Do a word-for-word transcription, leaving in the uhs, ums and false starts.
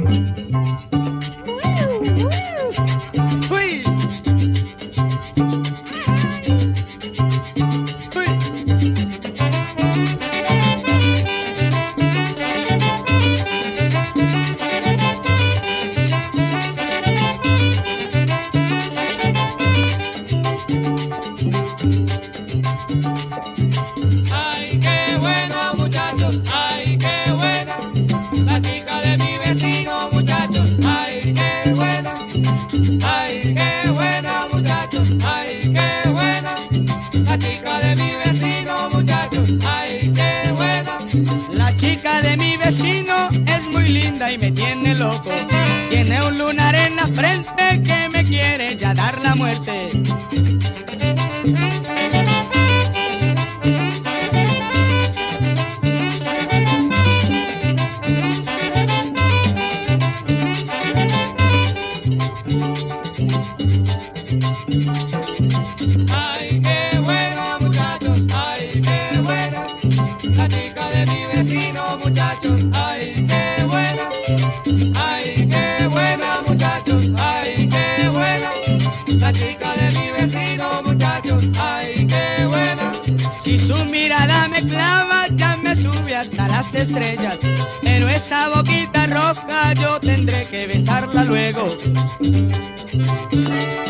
Uy. Ay, qué buena, muchachos, ay, qué buena, la chica de mi vecino, muchachos, ay, qué buena, ay, qué buena, muchachos, ay, qué buena, la chica de mi vecino, muchachos, ay, qué buena. La chica de mi vecino es muy linda y me tiene loco. Tiene un lunar en la frente que me quiere ya dar la muerte. Ay, qué buena, muchachos, ay, qué buena, la chica de mi vecino, muchachos, ay, qué buena, ay, qué buena, muchachos, ay, qué buena, la chica de mi vecino, muchachos, ay, qué buena. Si su mirada me clava ya me sube hasta las estrellas, pero esa boquita roja yo tendré que besarla luego.